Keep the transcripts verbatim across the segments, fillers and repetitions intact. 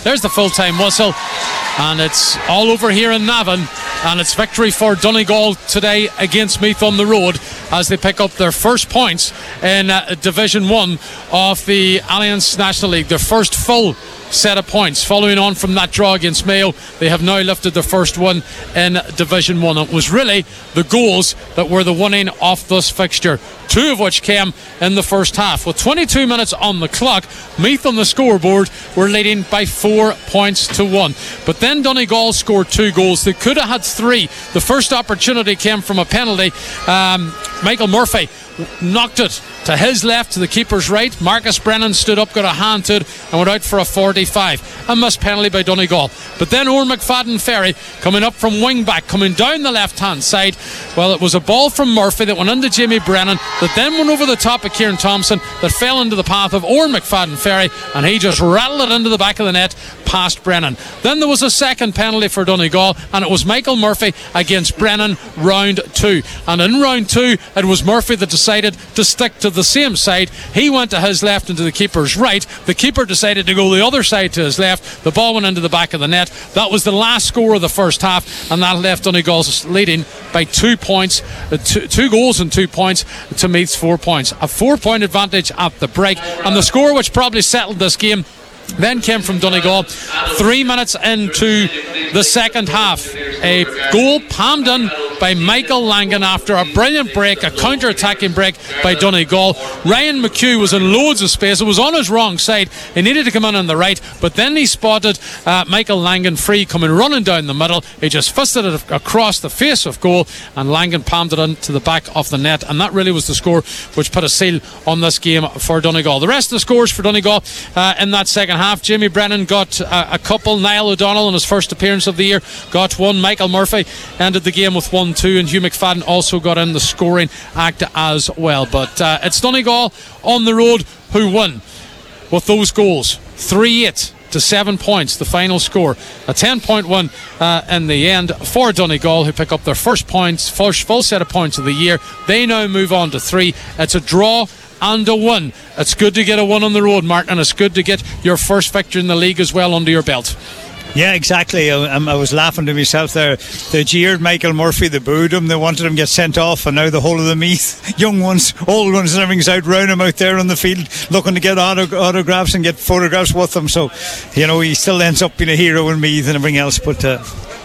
There's the full-time whistle, and it's all over here in Navan, and it's victory for Donegal today against Meath on the road as they pick up their first points in uh, Division one of the Alliance National League, their first full set of points. Following on from that draw against Mayo, they have now lifted the first one in Division one. It was really the goals that were the winning of this fixture, two of which came in the first half. With twenty-two minutes on the clock, Meath on the scoreboard were leading by four points to one. But then Donegal scored two goals. They could have had three. The first opportunity came from a penalty. Um, Michael Murphy knocked it to his left, to the keeper's right. Marcus Brennan stood up, got a hand to it, and went out for a forty-five. A missed penalty by Donegal. But then Owen McFadden Ferry coming up from wing back, coming down the left hand side. Well, it was a ball from Murphy that went into Jamie Brennan, that then went over the top of Kieran Thompson, that fell into the path of Owen McFadden Ferry, and he just rattled it into the back of the net past Brennan. Then there was a second penalty for Donegal, and it was Michael Murphy against Brennan, round two. And in round two, it was Murphy that decided to stick to the same side. He went to his left and to the keeper's right. The keeper decided to go the other side to his left. The ball went into the back of the net. That was the last score of the first half, and that left Donegal leading by two points, uh, two, two goals and two points to Meath's four points. A four point advantage at the break, and the score which probably settled this game then came from Donegal three minutes into the second half. A goal palmed in by Michael Langan after a brilliant break, a counter-attacking break by Donegal. Ryan McHugh was in loads of space. It was on his wrong side. He needed to come in on the right, but then he spotted uh, Michael Langan free coming running down the middle. He just fisted it across the face of goal, and Langan palmed it into the back of the net, and that really was the score which put a seal on this game for Donegal. The rest of the scores for Donegal uh, in that second half: Jamie Brennan got uh, a couple. Niall O'Donnell, in his first appearance of the year, got one. Michael Murphy ended the game with one two, and Hugh McFadden also got in the scoring act as well. But uh, it's Donegal on the road who win with those goals. three eight to seven points, the final score. A ten point one uh, in the end for Donegal, who pick up their first points, first full set of points of the year. They now move on to three. It's a draw and a win. It's good to get a win on the road, Martin, and it's good to get your first victory in the league as well under your belt. Yeah, exactly. I, I was laughing to myself there. They jeered Michael Murphy, they booed him, they wanted him to get sent off, and now the whole of the Meath, young ones, old ones, and everything's out round him out there on the field looking to get auto- autographs and get photographs with them. So, you know, he still ends up being a hero in Meath and everything else, but uh,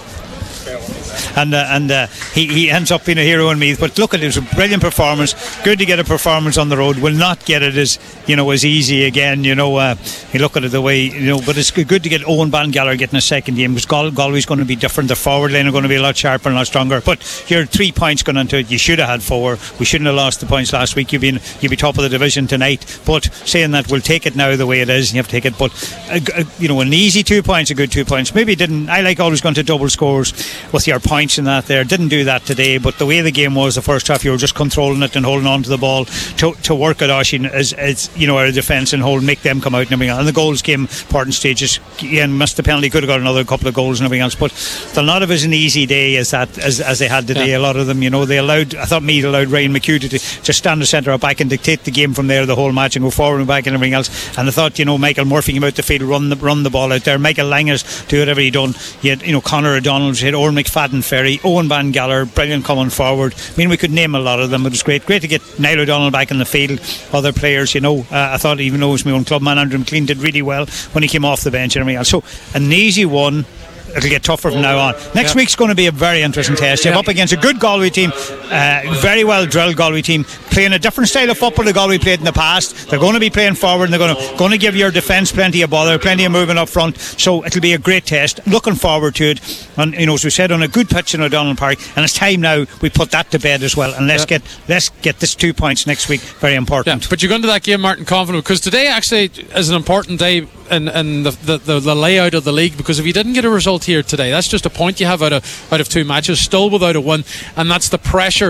and uh, and uh, he, he ends up being a hero in Meath. But look, it was a brilliant performance. Good to get a performance on the road. Will not get it as, you know, as easy again. You know, uh, you look at it the way, you know, but it's good to get Owen Bangalore getting a second game, because Gal- Galway's going to be different. The forward line are going to be a lot sharper and a lot stronger. But you're three points going into it. You should have had four. We shouldn't have lost the points last week. You've been you'll be top of the division tonight. But saying that, we'll take it now the way it is. You have to take it. But uh, you know, an easy two points, a good two points. Maybe it didn't. I like always going to double scores with your points in that there. Didn't do that today, but the way the game was the first half, you were just controlling it and holding on to the ball to, to work at Oisin as, as you know, our defence and hold, make them come out and everything else. And the goals came important stages. Again, missed the penalty, could have got another couple of goals and everything else, but a lot of it was an easy day as that as, as they had today. Yeah. A lot of them, you know, they allowed, I thought Meath allowed Ryan McHugh to just stand the centre back and dictate the game from there the whole match and go forward and back and everything else. And I thought, you know, Michael Murphy came out the field, run the run the ball out there. Michael Langers do whatever he done. You had, you know, Conor O'Donnell, you had Owen McFadden Ferry, Owen Van Galler, brilliant coming forward. I mean, we could name a lot of them. It was great. Great to get Niall O'Donnell back in the field. Other players, you know, uh, I thought, even though it was my own club man, Andrew McLean did really well when he came off the bench and everything else. So, an easy one. It'll get tougher from now on. Next yeah. week's going to be a very interesting test. You're yeah. up against a good Galway team, uh, very well drilled Galway team, playing a different style of football the Galway played in the past. They're going to be playing forward, and they're going to going to give your defence plenty of bother, plenty of moving up front. So it'll be a great test. Looking forward to it. And you know, as we said, on a good pitch in O'Donnell Park, and it's time now we put that to bed as well. And let's yeah. get let's get this two points next week. Very important. Yeah, but you're going to that game, Martin, confident, because today actually is an important day in, in the, the, the, the layout of the league, because if you didn't get a result here today, that's just a point you have out of out of two matches, still without a win, and that's the pressure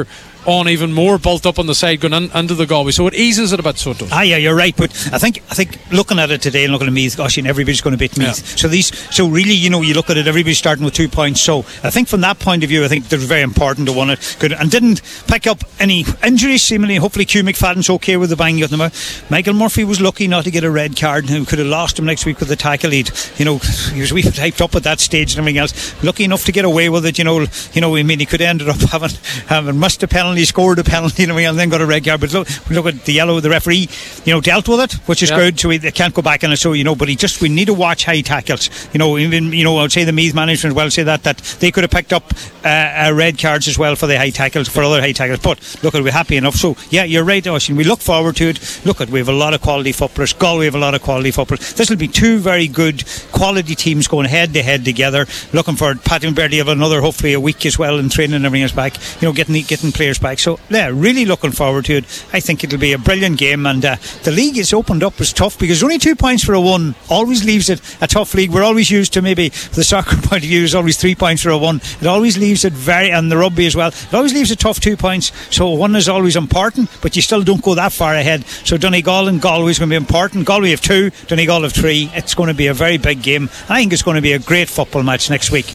on even more built up on the side going in, into the Galway, so it eases it a bit, so it does. Ah, yeah, you're right, but I think I think looking at it today and looking at Meath, gosh, and everybody's going to beat Meath. Yeah. So these, so really, you know, you look at it, everybody's starting with two points. So I think from that point of view, I think they're very important to win it. Good, and didn't pick up any injuries seemingly. Hopefully, Q McFadden's okay with the bang of them out. Michael Murphy was lucky not to get a red card, and could have lost him next week with the tackle. He'd, you know, he was we hyped up at that stage and everything else. Lucky enough to get away with it. You know, you know, I mean, he could have ended up having having missed a penalty, scored a penalty, and, and then got a red card. But look, look at the yellow. The referee, you know, dealt with it, which is yeah. good. So he, they can't go back on it. So you know, but he just we need to watch high tackles. You know, even you know, I would say the Meath management will say that that they could have picked up uh, uh, red cards as well for the high tackles, for other high tackles. But look, we're happy enough. So yeah, you're right, Oisin. We look forward to it. Look, at we have a lot of quality footballers. Galway have a lot of quality footballers. This will be two very good quality teams going head to head together. Looking for Paddy Bertie have another hopefully a week as well in training and everything else back. You know, getting getting players back. So yeah, really looking forward to it. I think it'll be a brilliant game, and uh, the league is opened up. It's tough because only two points for a one always leaves it a tough league. We're always used to maybe the soccer point of view is always three points for a one. It always leaves it very, and the rugby as well. It always leaves a tough two points. So one is always important, but you still don't go that far ahead. So Donegal and Galway is going to be important. Galway have two, Donegal have three. It's going to be a very big game. I think it's going to be a great football match next week.